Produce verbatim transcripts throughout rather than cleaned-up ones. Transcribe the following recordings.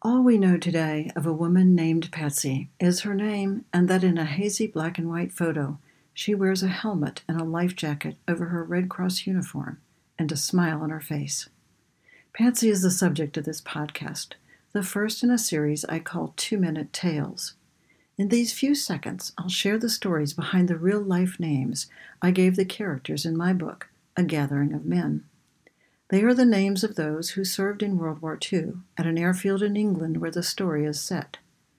All we know today of a woman named Patsy is her name and that in a hazy black and white photo, she wears a helmet and a life jacket over her Red Cross uniform and a smile on her face. Patsy is the subject of this podcast, the first in a series I call Two-Minute Tales. In these few seconds, I'll share the stories behind the real-life names I gave the characters in my book, A Gathering of Men. They are the names of those who served in World War Two at an airfield in England where the story is set.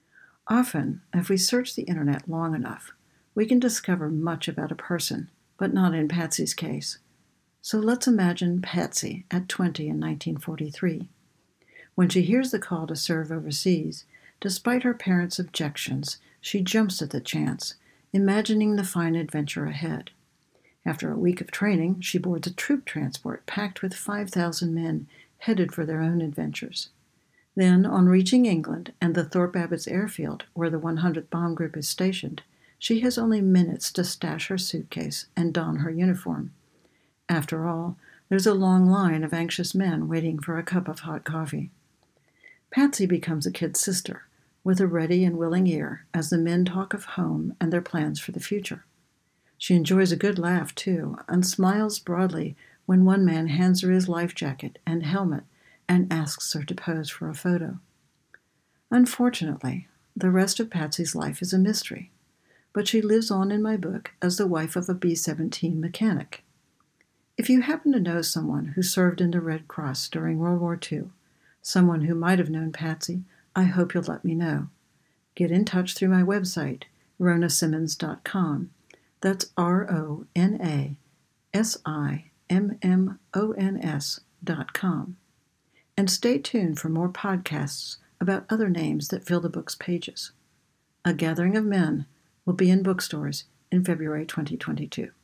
Often, if we search the internet long enough, we can discover much about a person, but not in Patsy's case. So let's imagine Patsy at twenty in nineteen forty-three. When she hears the call to serve overseas, despite her parents' objections, she jumps at the chance, imagining the fine adventure ahead. After a week of training, she boards a troop transport packed with five thousand men headed for their own adventures. Then, on reaching England and the Thorpe Abbotts airfield, where the one hundredth Bomb Group is stationed, she has only minutes to stash her suitcase and don her uniform. After all, there's a long line of anxious men waiting for a cup of hot coffee. Patsy becomes a kid sister, with a ready and willing ear as the men talk of home and their plans for the future. She enjoys a good laugh, too, and smiles broadly when one man hands her his life jacket and helmet and asks her to pose for a photo. Unfortunately, the rest of Patsy's life is a mystery, but she lives on in my book as the wife of a B seventeen mechanic. If you happen to know someone who served in the Red Cross during World War Two, someone who might have known Patsy, I hope you'll let me know. Get in touch through my website, rona simmons dot com. That's R O N A S I M M O N S dot com. And stay tuned for more podcasts about other names that fill the book's pages. A Gathering of Men will be in bookstores in February twenty twenty-two.